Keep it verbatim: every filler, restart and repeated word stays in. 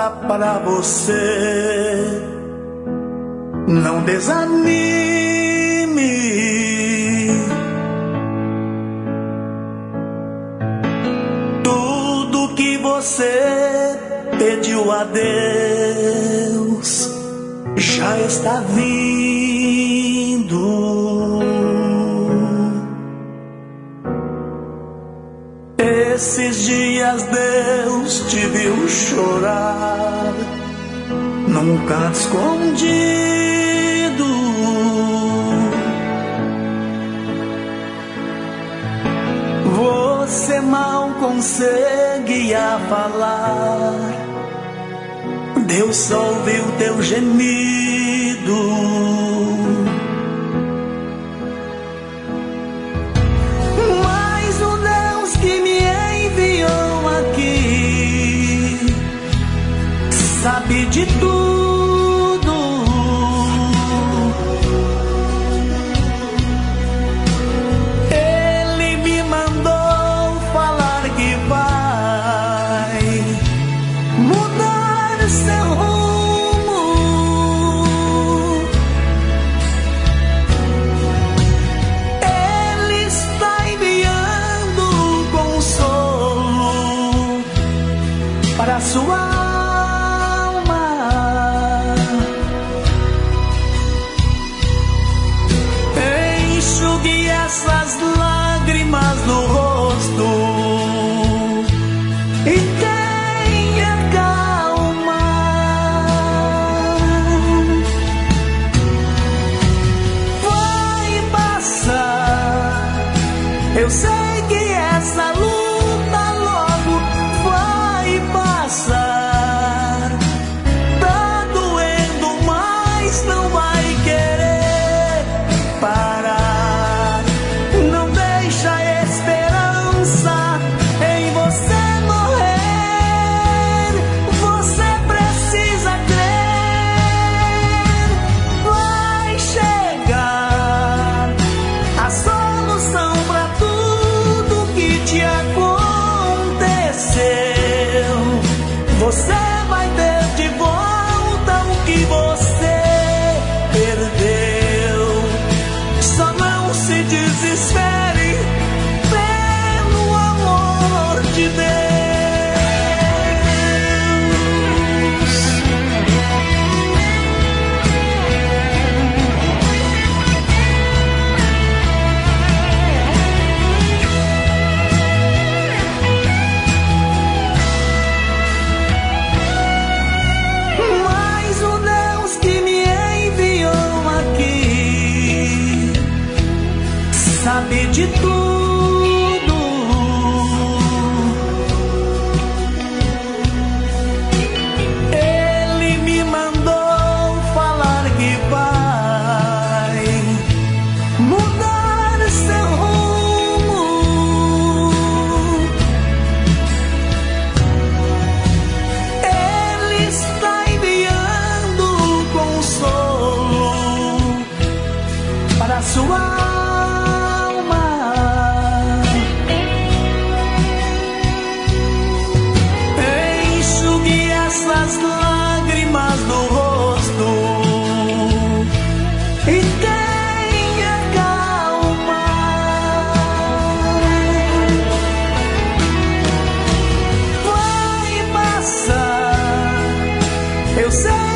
volta para você. Não desanime. Tudo que você pediu a Deus já está vindo. Esses dias Deus te viu chorar num canto escondido. Você mal conseguia falar, Deus ouviu teu gemido. Mas o Deus que me enviou aqui sabe de tudo. Ele me mandou falar que vai mudar seu rumo. Ele está enviando consolo para a sua essas lágrimas no rosto e tenha calma. Vai passar, eu sei que essa luta logo vai passar. Tá doendo, mas não vai querer parar. Você vai ter de volta o que você perdeu. Só não se desespere pelo amor de Deus. Sabe de tudo. Ele me mandou falar que vai mudar seu rumo. Ele está enviando consolo para a sua essas lágrimas no rosto e tenha calma. Vai passar, eu sei.